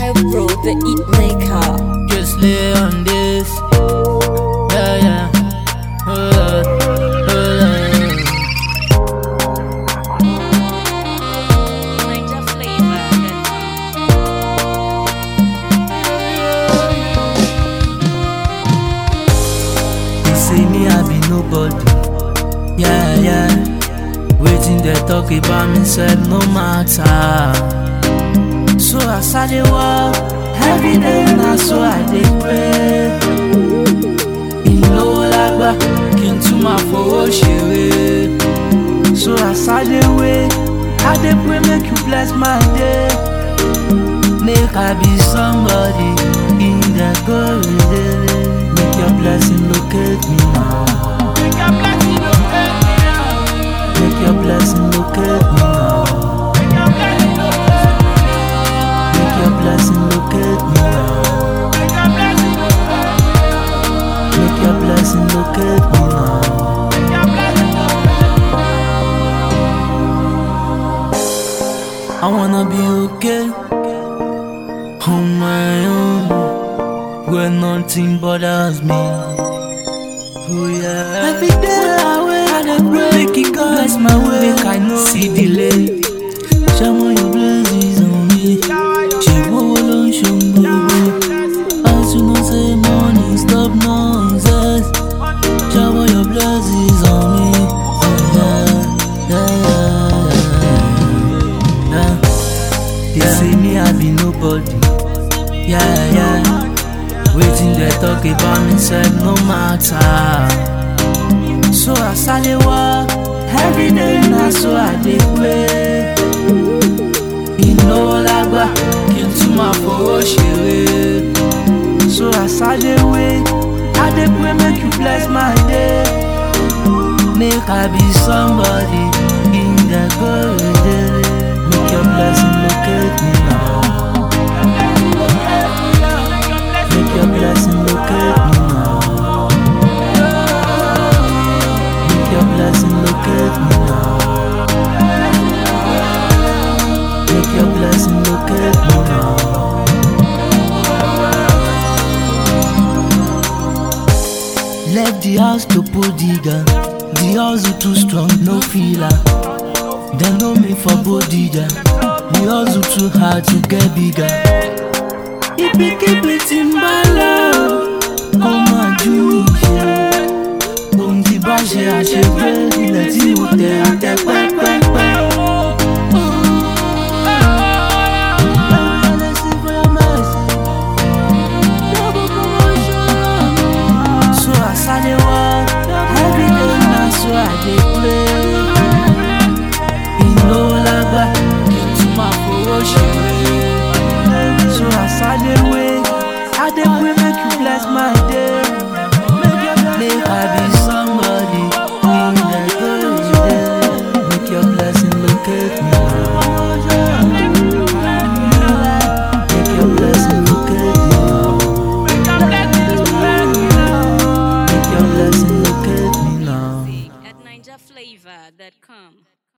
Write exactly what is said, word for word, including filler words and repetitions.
Bro, the Eat Maker. Just lay on this. Yeah, yeah. Hold up, hold up. Niger flavor. They say me I be nobody. Yeah, yeah. Waiting they talk about me said no matter. So I started walk every day now, so I did pray. In low lagba, king to my for share. So I started way, I did pray make you bless my day. Make I be somebody in the golden. Make your blessing locate me now. Make your blessing locate me now. Make your blessing locate me now. Make your blessing locate me now. Make your blessing locate me now. I wanna be okay on my own, where nothing bothers me. Oh yeah. Every day I wait, I dey pray, make it go bless my way. Make I know see delay. Shower your blessings on me. She won't show me. As you know, say money, stop nonsense. Shower your blessings on me. Yeah, yeah, yeah, yeah. They say me I be nobody. Yeah, yeah. Waiting they talk about me said no matter. So I started walk every day now, so I did pray. In low lagba, king to my for share. So I started way, I did pray make you bless my day. Make I be somebody in the golden. Make your blessing locate me now. Make your blessing locate me now. Make your blessing locate me now. Make your blessing locate me now. Left the house to put digger. The house is too strong, no feeler. They know me for bodija. The house is too hard to get bigger. If you keep it in balance, come on, do it. Don't give a shit, I should pray. Let's see what they are,